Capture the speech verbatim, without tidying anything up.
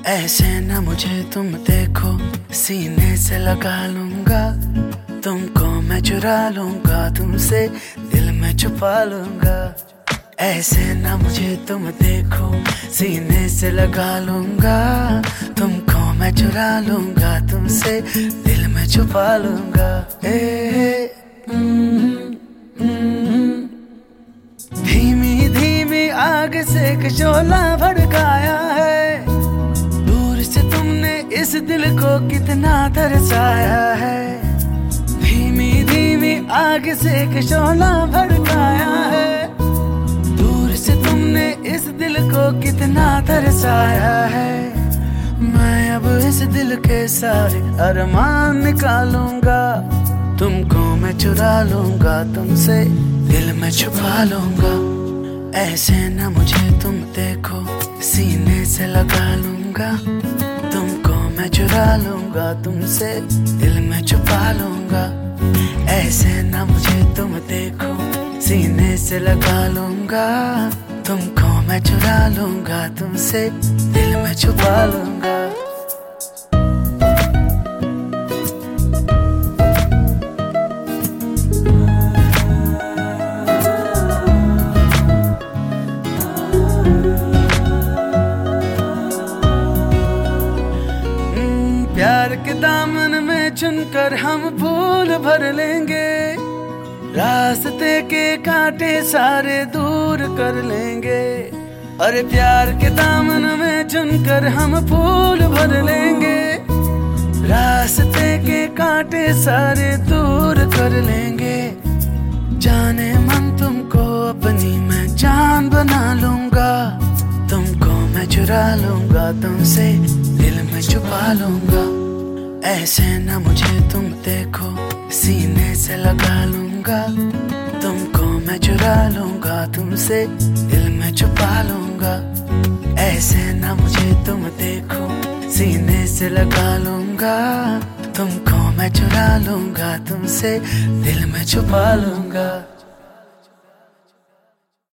ऐसे न मुझे तुम देखो, सीने से लगा लूंगा तुमको, मैं चुरा लूंगा तुमसे, दिल में छुपा लूंगा। ऐसे न मुझे तुम देखो, सीने से लगा लूंगा तुमको, मैं चुरा लूंगा तुमसे, दिल में छुपा लूंगा। ए, धीमी धीमी आग से एक शोला भड़काया है, दूर से तुमने इस दिल को कितना तरसाया है। धीमी धीमी आग से एक शोला भड़काया है, दूर से तुमने इस दिल को कितना तरसाया है। मैं अब इस दिल के सारे अरमान निकालूंगा, तुमको मैं चुरा लूंगा तुमसे, दिल में छुपा लूंगा। ऐसे न मुझे तुम देखो, सीने से लगा लूंगा तुमको, मैं चुरा लूंगा तुमसे, दिल में छुपा लूंगा। ऐसे न मुझे तुम देखो, सीने से लगा लूंगा तुमको, मैं चुरा लूंगा तुमसे, दिल में छुपा लूंगा। प्यार के दामन में चुनकर हम फूल भर लेंगे, रास्ते के कांटे सारे दूर कर लेंगे। अरे प्यार के दामन में चुनकर हम फूल भर लेंगे, रास्ते के कांटे सारे दूर कर लेंगे। जाने मन तुमको अपनी मैं जान बना लूंगा, तुमको मैं चुरा लूंगा तुमसे, दिल में छुपा लूंगा। ऐसे न मुझे तुम देखो, सीने से लगा लूंगा तुमको, मैं चुरा लूंगा तुमसे, दिल में छुपा लूंगा। ऐसे न मुझे तुम देखो, सीने से लगा लूंगा तुमको, मैं चुरा लूंगा तुमसे, दिल में छुपा लूंगा।